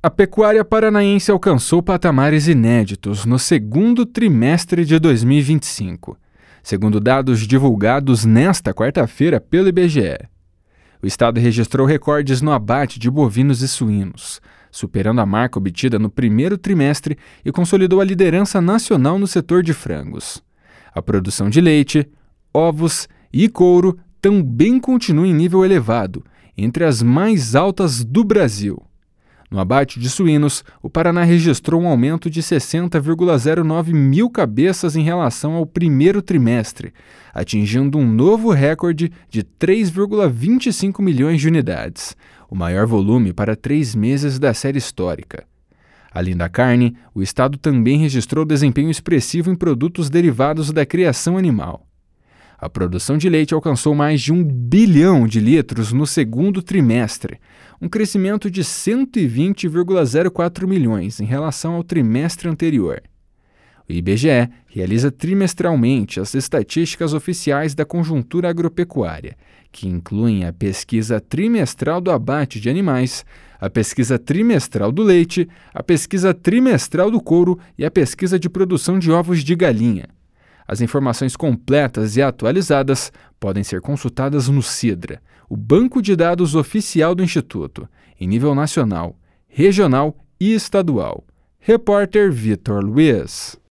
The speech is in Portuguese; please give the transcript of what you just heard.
A pecuária paranaense alcançou patamares inéditos no segundo trimestre de 2025, segundo dados divulgados nesta quarta-feira pelo IBGE. O estado registrou recordes no abate de bovinos e suínos, superando a marca obtida no primeiro trimestre e consolidou a liderança nacional no setor de frangos. A produção de leite, ovos e couro também continua em nível elevado, entre as mais altas do Brasil. No abate de suínos, o Paraná registrou um aumento de 60,09 mil cabeças em relação ao primeiro trimestre, atingindo um novo recorde de 3,25 milhões de unidades, o maior volume para 3 meses da série histórica. Além da carne, o estado também registrou desempenho expressivo em produtos derivados da criação animal. A produção de leite alcançou mais de 1 bilhão de litros no segundo trimestre, um crescimento de 120,04 milhões em relação ao trimestre anterior. O IBGE realiza trimestralmente as estatísticas oficiais da conjuntura agropecuária, que incluem a pesquisa trimestral do abate de animais, a pesquisa trimestral do leite, a pesquisa trimestral do couro e a pesquisa de produção de ovos de galinha. As informações completas e atualizadas podem ser consultadas no CIDRA, o banco de dados oficial do Instituto, em nível nacional, regional e estadual. Repórter Vitor Luiz.